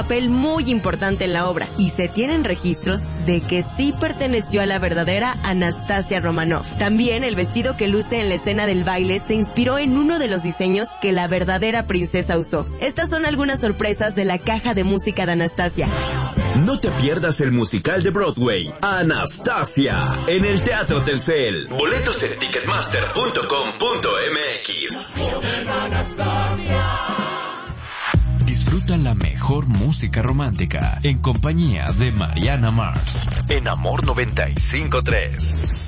papel muy importante en la obra y se tienen registros de que sí perteneció a la verdadera Anastasia Romanoff. También el vestido que luce en la escena del baile se inspiró en uno de los diseños que la verdadera princesa usó. Estas son algunas sorpresas de la caja de música de Anastasia. No te pierdas el musical de Broadway, Anastasia, en el Teatro Telcel. Boletos en ticketmaster.com.mx. Disfruta la mejor música romántica en compañía de Mariana Mars en Amor 95.3.